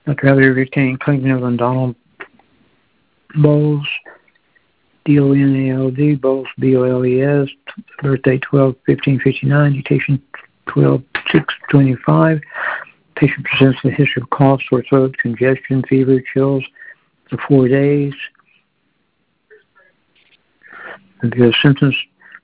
Dr. Heather Retained Clinton of Donald Bowles, D-O-N-A-L-D, Bowles, B-O-L-E-S, birthday 12/15/59, mutation 12/6/25. Patient presents with a history of cough, sore throat, congestion, fever, chills for 4 days. And the symptoms: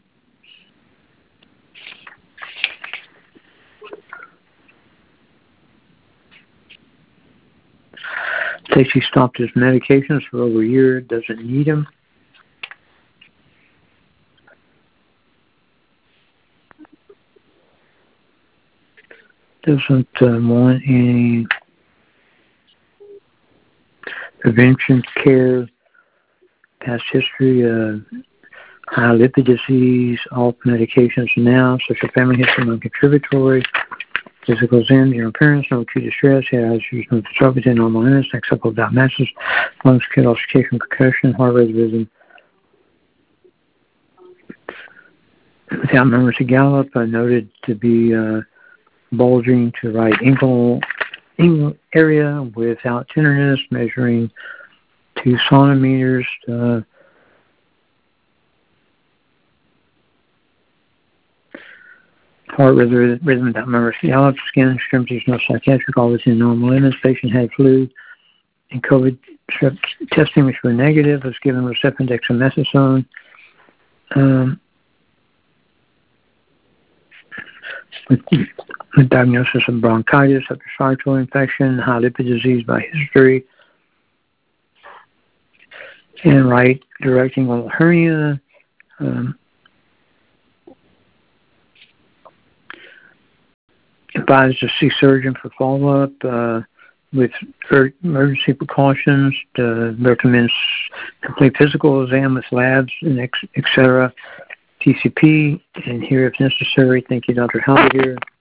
says he stopped his medications for over a year, doesn't need them. Doesn't want any prevention care, past history, high lipid disease, all medications now, social family history, non-contributory, physical exam, your appearance, no acute distress, has no disruption, normal illness, acceptable diagnosis, lungs, kid, auscultation, concussion, heart rate, rhythm. Without memory to gallop, noted to be bulging to right ankle area without tenderness, measuring 2 centimeters. Heart rhythm without memory to gallop, skin, extremities, no psychiatric, all within normal limits. Patient had flu and COVID testing, which were negative, was given Herceptin, dexamethasone. With diagnosis of bronchitis, upper respiratory infection, high lipid disease by history, and right directing inguinal hernia. Advised to see surgeon for follow-up with emergency precautions. Recommends complete physical exam with labs and etc. TCP, and here if necessary. Thank you, Dr. Howard here.